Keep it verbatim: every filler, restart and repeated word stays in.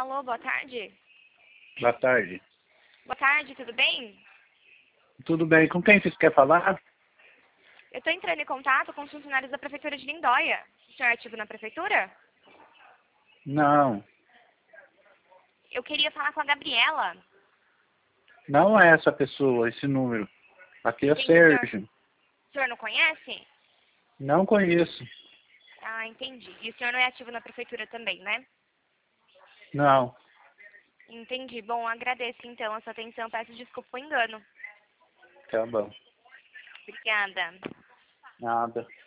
Alô, boa tarde. Boa tarde. Boa tarde, tudo bem? Tudo bem, com quem vocês querem falar? Eu estou entrando em contato com os funcionários da Prefeitura de Lindóia. O senhor é ativo na Prefeitura? Não, Eu queria falar com a Gabriela. não é essa pessoa, esse número. Aqui é Quem, o Sérgio. senhor, o senhor não conhece? Não conheço. Ah, entendi. E o senhor não é ativo na Prefeitura também, né? Não, Entendi. Bom, agradeço então a sua atenção. Peço desculpa por engano. tá bom. Obrigada. Nada.